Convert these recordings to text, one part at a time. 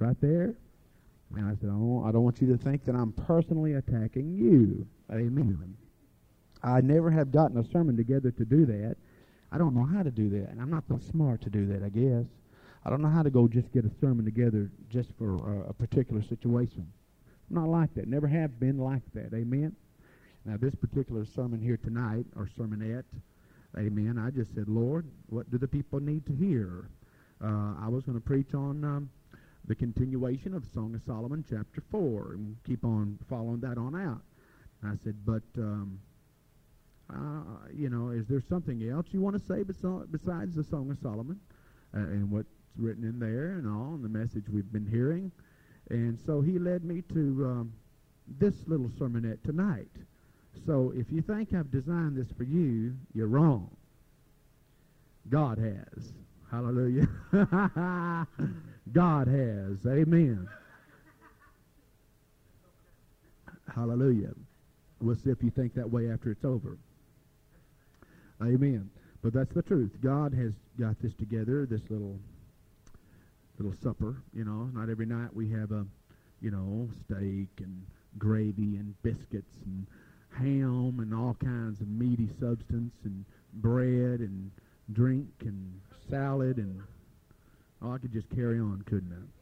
right there. And I said, oh, I don't want you to think that I'm personally attacking you. Amen. I never have gotten a sermon together to do that. I don't know how to do that, and I'm not so smart to do that, I guess. I don't know how to go just get a sermon together just for a particular situation. I'm not like that. Never have been like that. Amen. Now, this particular sermon here tonight, or sermonette, amen, I just said, Lord, what do the people need to hear? I was going to preach on the continuation of Song of Solomon, chapter 4, and keep on following that on out. I said, but, you know, is there something else you want to say besides the Song of Solomon and what's written in there and all, and the message we've been hearing? And so he led me to this little sermonette tonight. So if you think I've designed this for you, you're wrong. God has. Hallelujah. God has. Amen. Hallelujah. We'll see if you think that way after it's over. Amen. But that's the truth. God has got this together, this little supper. You know, not every night we have a, you know, steak and gravy and biscuits and ham and all kinds of meaty substance and bread and drink and salad and, oh, I could just carry on, couldn't I?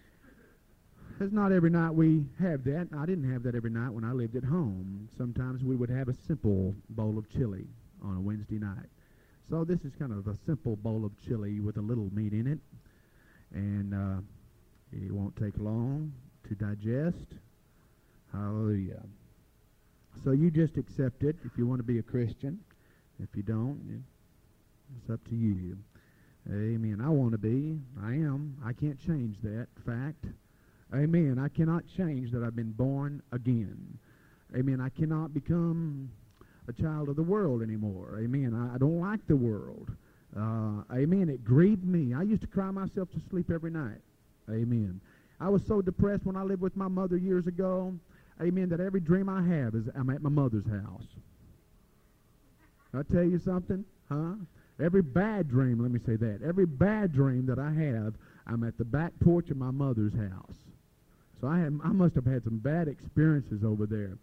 It's not every night we have that. I didn't have that every night when I lived at home. Sometimes we would have a simple bowl of chili on a Wednesday night. So this is kind of a simple bowl of chili with a little meat in it. And it won't take long to digest. Hallelujah. So you just accept it if you want to be a Christian. If you don't, it's up to you. Amen. I want to be. I am. I can't change that fact. Amen. I cannot change that I've been born again. Amen. I cannot become a child of the world anymore. Amen. I don't like the world. Amen. It grieved me. I used to cry myself to sleep every night. Amen. I was so depressed when I lived with my mother years ago. Amen. That every dream I have is I'm at my mother's house. I'll tell you something, huh? Every bad dream, let me say that. Every bad dream that I have, I'm at the back porch of my mother's house. So I must have had some bad experiences over there.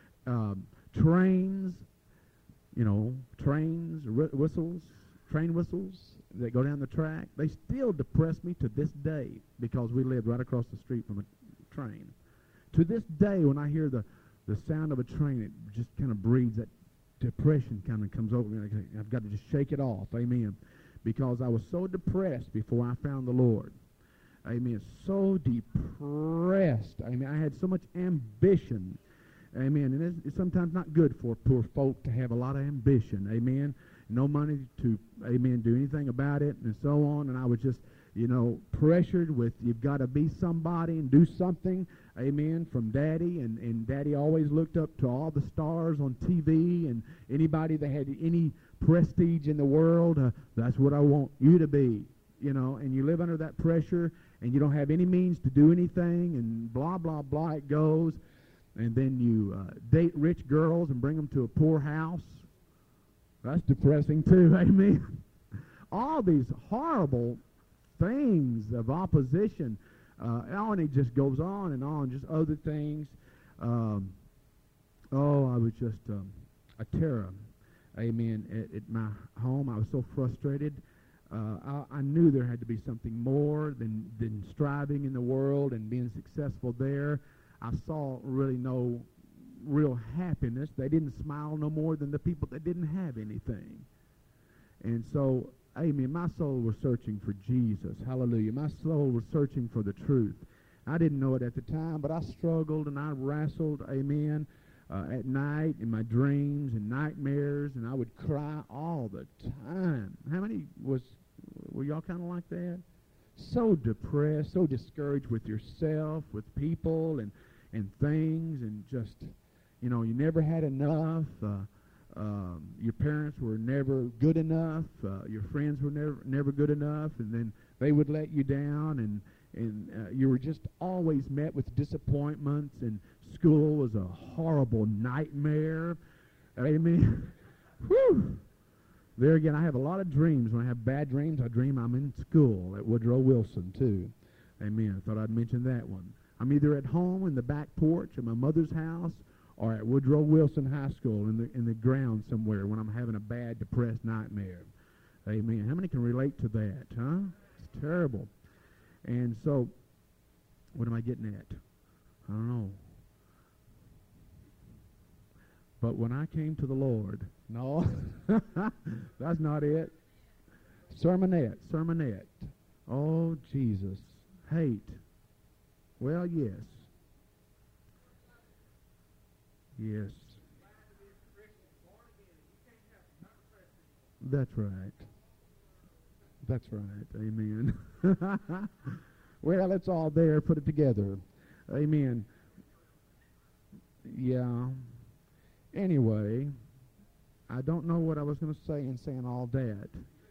Trains, you know, whistles, train whistles that go down the track, they still depress me to this day because we lived right across the street from a train. To this day, when I hear the sound of a train, it just kind of breeds that depression kind of comes over me. I've got to just shake it off. Amen. Because I was so depressed before I found the Lord. Amen. So depressed. I mean, I had so much ambition. Amen. And it's sometimes not good for poor folk to have a lot of ambition. Amen. No money to, amen, do anything about it and so on. And I was just, you know, pressured with you've got to be somebody and do something. Amen. From Daddy. And Daddy always looked up to all the stars on TV and anybody that had any prestige in the world. That's what I want you to be. You know, and you live under that pressure and you don't have any means to do anything and blah, blah, blah, it goes. And then you date rich girls and bring them to a poor house. That's depressing too, amen. All these horrible things of opposition, and it just goes on, just other things. I was just a terror, amen, at my home. I was so frustrated. I knew there had to be something more than striving in the world and being successful there. I saw really no real happiness. They didn't smile no more than the people that didn't have anything. And so, amen, my soul was searching for Jesus. Hallelujah. My soul was searching for the truth. I didn't know it at the time, but I struggled and I wrestled, amen, at night in my dreams and nightmares, and I would cry all the time. How many were y'all kind of like that? So depressed, so discouraged with yourself, with people and things, and just, you know, you never had enough. Your parents were never good enough. Your friends were never good enough, and then they would let you down, and you were just always met with disappointments, and school was a horrible nightmare. Amen. Whew. There again, I have a lot of dreams. When I have bad dreams, I dream I'm in school at Woodrow Wilson, too. Amen. I thought I'd mention that one. I'm either at home in the back porch at my mother's house or at Woodrow Wilson High School in the ground somewhere when I'm having a bad, depressed nightmare. Amen. How many can relate to that, huh? It's terrible. And so, what am I getting at? I don't know. But when I came to the Lord, no, that's not it. Sermonette. Oh, Jesus. Hate. Well, yes. Yes. That's right. That's right. Amen. Well, it's all there. Put it together. Amen. Yeah. Anyway, I don't know what I was going to say in saying all that.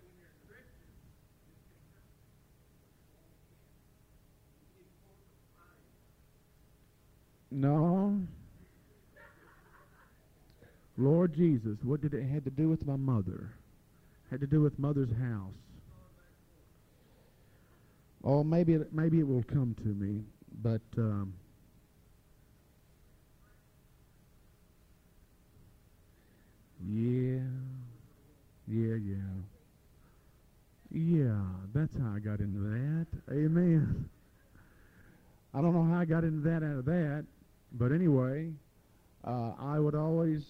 No. Lord Jesus, what did it have to do with my mother? Had to do with mother's house. Oh, maybe it will come to me, but yeah, that's how I got into that. Amen. I don't know how I got into that out of that, but anyway, I would always,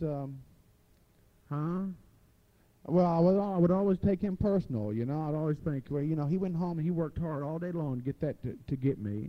Well, I would always take him personal, you know. I'd always think, well, you know, he went home and he worked hard all day long to get that to get me.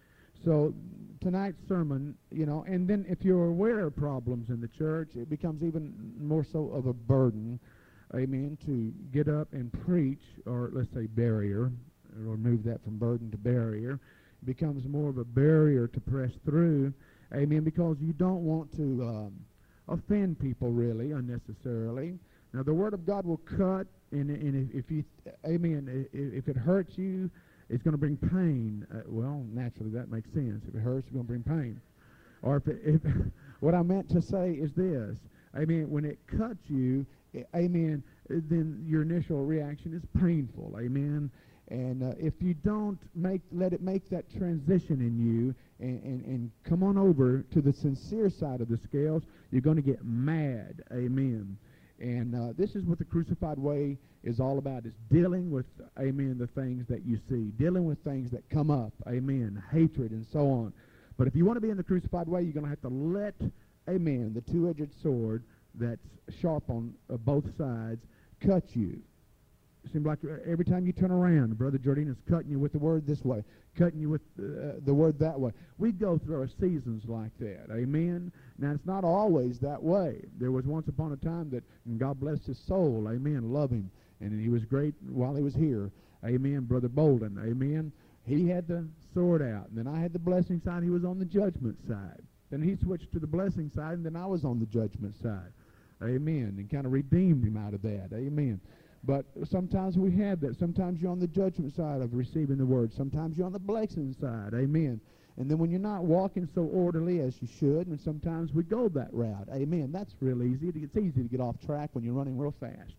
So tonight's sermon, you know, and then if you're aware of problems in the church, it becomes even more so of a burden, amen, to get up and preach, or let's say barrier, or move that from burden to barrier. It becomes more of a barrier to press through, amen, because you don't want to offend people really unnecessarily. Now, the Word of God will cut, and if you, amen, if it hurts you, it's going to bring pain. Well, naturally, that makes sense. If it hurts, it's going to bring pain. Or if what I meant to say is this, amen, when it cuts you, amen, then your initial reaction is painful, amen. And if you don't let it make that transition in you and come on over to the sincere side of the scales, you're going to get mad, amen. And this is what the crucified way is all about, is dealing with, amen, the things that you see, dealing with things that come up, amen, hatred and so on. But if you want to be in the crucified way, you're going to have to let, amen, the two-edged sword that's sharp on both sides cut you. It seems like every time you turn around, Brother Jardine is cutting you with the word this way, cutting you with the word that way. We go through our seasons like that, amen. Now, it's not always that way. There was once upon a time that, and God bless his soul, amen, love him, and he was great while he was here, amen, Brother Bolden, amen. He had the sword out, and then I had the blessing side, he was on the judgment side. Then he switched to the blessing side, and then I was on the judgment side, amen, and kind of redeemed him out of that, amen. But sometimes we have that. Sometimes you're on the judgment side of receiving the word. Sometimes you're on the blessing side. Amen. And then when you're not walking so orderly as you should, and sometimes we go that route. Amen. That's real easy. It's easy to get off track when you're running real fast.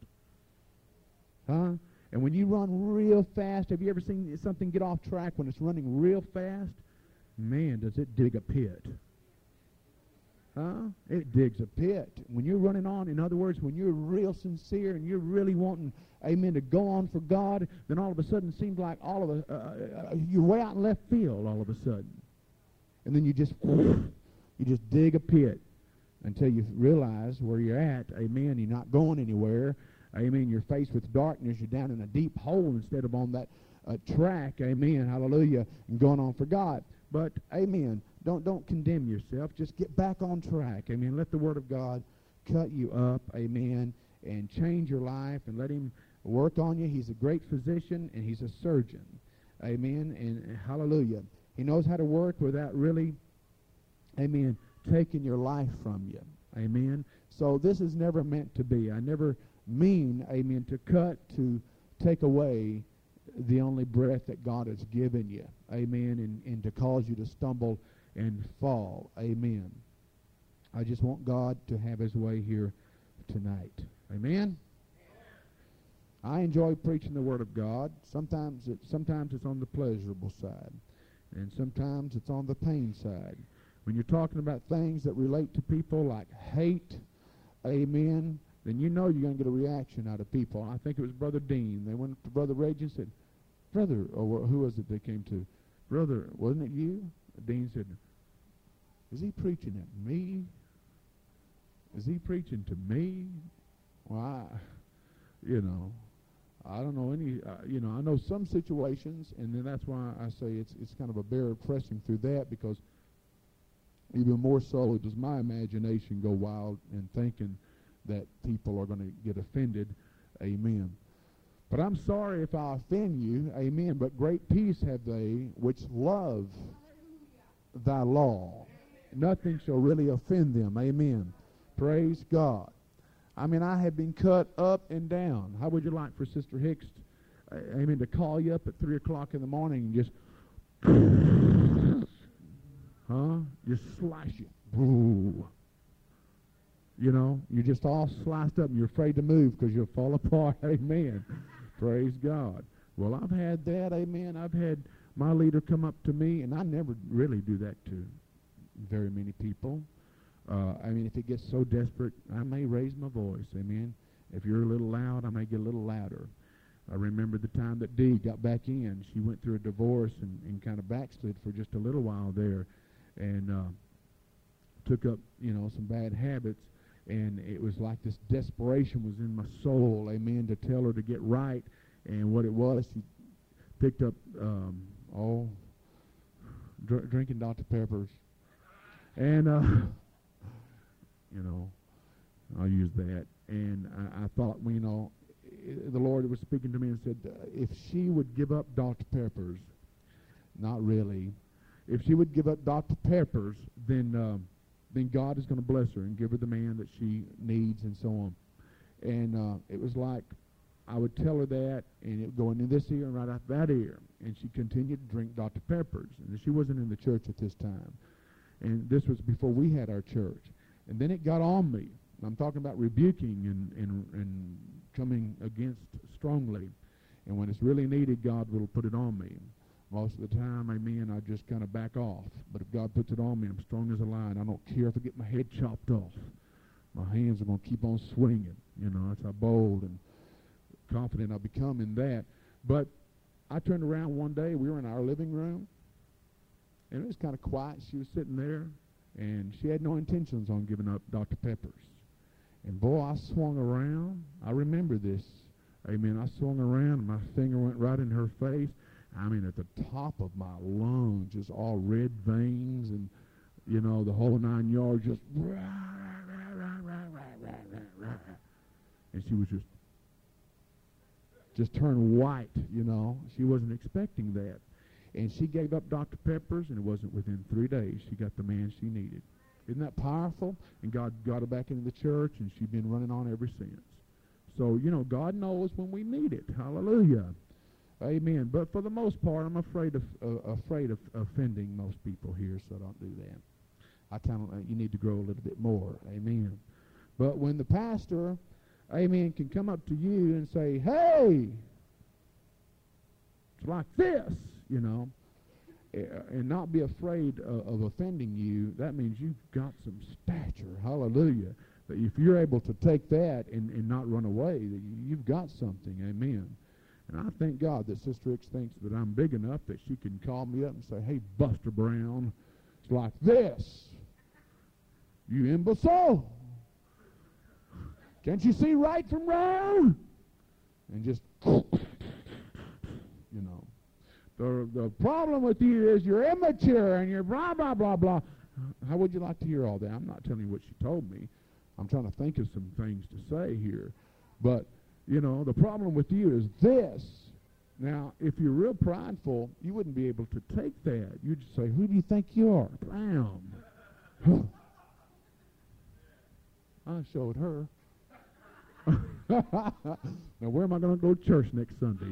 Huh? And when you run real fast, have you ever seen something get off track when it's running real fast? Man, does it dig a pit. Huh? It digs a pit. When you're running on, in other words, when you're real sincere and you're really wanting, amen, to go on for God, then all of a sudden it seems like you're way out in left field all of a sudden. And then you just dig a pit until you realize where you're at, amen, you're not going anywhere, amen, you're faced with darkness, you're down in a deep hole instead of on that track, amen, hallelujah, and going on for God. But, amen, don't condemn yourself. Just get back on track. Amen. Let the Word of God cut you up. Amen. And change your life and let him work on you. He's a great physician and he's a surgeon. Amen. And hallelujah. He knows how to work without really, amen, taking your life from you. Amen. So this is never meant to be. I never mean, amen, to cut, to take away the only breath that God has given you. Amen. And to cause you to stumble and fall. Amen. I just want God to have his way here tonight. Amen. I enjoy preaching the Word of God. Sometimes it's on the pleasurable side. And sometimes it's on the pain side. When you're talking about things that relate to people like hate, amen, then you know you're going to get a reaction out of people. I think it was Brother Dean. They went to Brother Rage and said, Brother, or who was it they came to? Brother, wasn't it you? Dean said, is he preaching at me? Is he preaching to me? Well, I don't know any, I know some situations, and then that's why I say it's kind of a bear pressing through that, because even more so does my imagination go wild and thinking that people are going to get offended. Amen. But I'm sorry if I offend you. Amen. But great peace have they which love thy law. Nothing shall really offend them. Amen. Praise God. I mean, I have been cut up and down. How would you like for Sister Hicks, amen, to call you up at 3 o'clock in the morning and just, just slice you. Ooh. You're just all sliced up and you're afraid to move because you'll fall apart. Amen. Praise God. Well, I've had that. Amen. I've had my leader come up to me, and I never really do that to very many people. I mean, if it gets so desperate, I may raise my voice. Amen. If you're a little loud, I may get a little louder. I remember the time that Dee got back in. She went through a divorce and kind of backslid for just a little while there, and took up, some bad habits. And it was like this desperation was in my soul, amen, to tell her to get right. And what it was, she picked up, drinking Dr. Peppers. And, I'll use that. And I thought, the Lord was speaking to me and said, if she would give up Dr. Peppers, not really. If she would give up Dr. Peppers, then God is going to bless her and give her the man that she needs and so on. And it was like I would tell her that, and it would go into this ear and right out that ear. And she continued to drink Dr. Peppers. And she wasn't in the church at this time. And this was before we had our church. And then it got on me. I'm talking about rebuking and coming against strongly. And when it's really needed, God will put it on me. Most of the time, amen, I just kind of back off. But if God puts it on me, I'm strong as a lion. I don't care if I get my head chopped off. My hands are going to keep on swinging. That's how bold and confident I become in that. But I turned around one day. We were in our living room, and it was kind of quiet. She was sitting there, and she had no intentions on giving up Dr. Peppers. And, boy, I swung around. I remember this. Amen. I swung around, and my finger went right in her face. I mean, at the top of my lungs, just all red veins and, the whole 9 yards, just, and she was just turned white, She wasn't expecting that. And she gave up Dr. Peppers, and it wasn't within 3 days she got the man she needed. Isn't that powerful? And God got her back into the church, and she's been running on ever since. So, God knows when we need it. Hallelujah. Amen. But for the most part, I'm afraid of offending most people here, so I don't do that. You need to grow a little bit more. Amen. But when the pastor, amen, can come up to you and say, hey, it's like this, and not be afraid of offending you, that means you've got some stature. Hallelujah. But if you're able to take that and not run away, you've got something. Amen. And I thank God that Sister Hicks thinks that I'm big enough that she can call me up and say, hey, Buster Brown, it's like this. You imbecile. Can't you see right from wrong? And just, The problem with you is you're immature and you're blah, blah, blah, blah. How would you like to hear all that? I'm not telling you what she told me. I'm trying to think of some things to say here. But, the problem with you is this. Now, if you're real prideful, you wouldn't be able to take that. You'd just say, who do you think you are? Brown. I showed her. Now, where am I going to go to church next Sunday?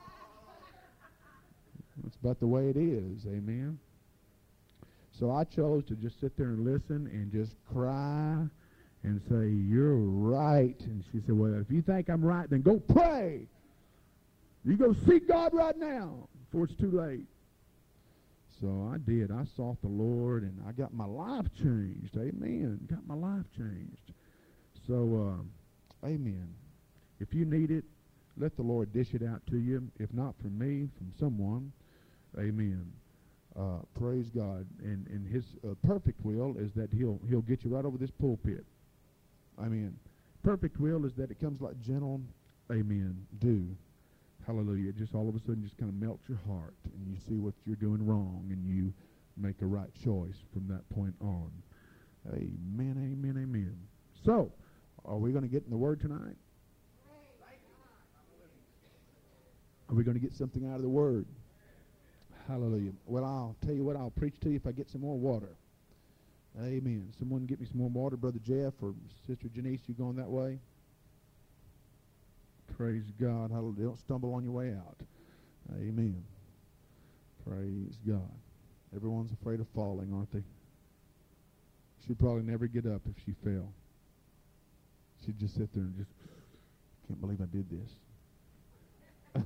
That's about the way it is. Amen. So I chose to just sit there and listen and just cry and say, you're right. And she said, well, if you think I'm right, then go pray. You go seek God right now before it's too late. So I did. I sought the Lord, and I got my life changed. Amen. Got my life changed. So, amen. If you need it, let the Lord dish it out to you. If not from me, from someone. Amen. Praise God. And His perfect will is that He'll get you right over this pulpit. Amen. Perfect will is that it comes like gentle, amen, dew. Hallelujah. It just all of a sudden just kind of melts your heart, and you see what you're doing wrong, and you make a right choice from that point on. Amen, amen, amen. So, are we going to get in the Word tonight? Are we going to get something out of the Word? Hallelujah. Well, I'll tell you what, I'll preach to you if I get some more water. Amen. Someone get me some more water, Brother Jeff or Sister Janice, you going that way? Praise God. Hallelujah. Don't stumble on your way out. Amen. Praise God. Everyone's afraid of falling, aren't they? She'd probably never get up if she fell. She'd just sit there and just, can't believe I did this.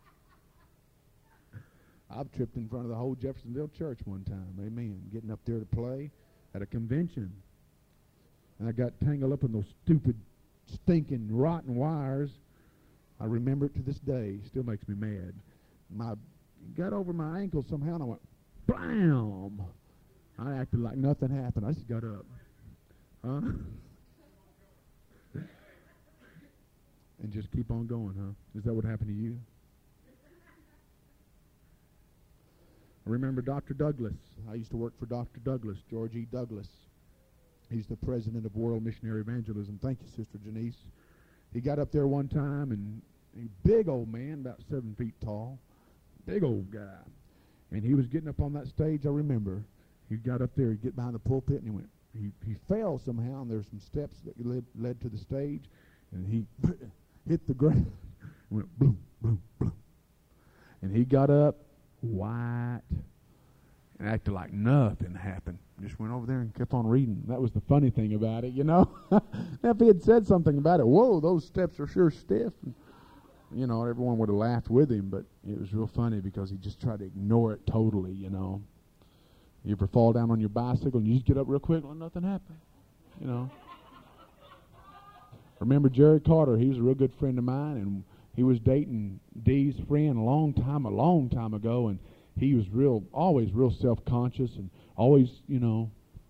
I've tripped in front of the whole Jeffersonville church one time. Amen. Getting up there to play at a convention. And I got tangled up in those stupid, stinking, rotten wires. I remember it to this day. Still makes me mad. Got over my ankle somehow, and I went, blam! I acted like nothing happened. I just got up. Huh? And just keep on going, huh? Is that what happened to you? I remember Dr. Douglas. I used to work for Dr. Douglas, George E. Douglas. He's the president of World Missionary Evangelism. Thank you, Sister Janice. He got up there one time, and a big old man, about 7 feet tall, big old guy. And he was getting up on that stage, I remember. He got up there, he'd get behind the pulpit, and he went, he fell somehow, and there were some steps that led to the stage, and he hit the ground and went bloom, bloom, bloom. And he got up, white, and acted like nothing happened. Just went over there and kept on reading. That was the funny thing about it, you know. Now, if he had said something about it, whoa, those steps are sure stiff. And, you know, everyone would have laughed with him, but it was real funny because he just tried to ignore it totally, you know. You ever fall down on your bicycle and you just get up real quick and nothing happened, you know. Remember Jerry Carter? He was a real good friend of mine, and he was dating Dee's friend a long time ago, and he was always real self-conscious, and always, you know,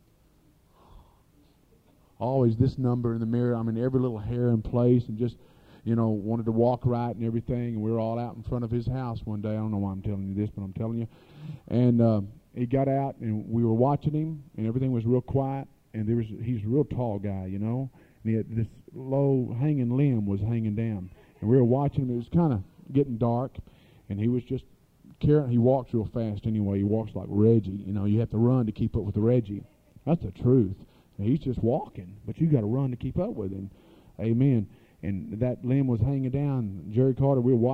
always this number in the mirror. I mean, every little hair in place, and just, you know, wanted to walk right and everything. And we were all out in front of his house one day. I don't know why I'm telling you this, but I'm telling you. And he got out, and we were watching him, and everything was real quiet. And he's a real tall guy, you know, and he had this low hanging limb was hanging down. And we were watching him. It was kind of getting dark, and he was just carrying. He walks real fast anyway. He walks like Reggie. You know, you have to run to keep up with the Reggie. That's the truth. And he's just walking, but you got to run to keep up with him. Amen. And that limb was hanging down. Jerry Carter, we were watching.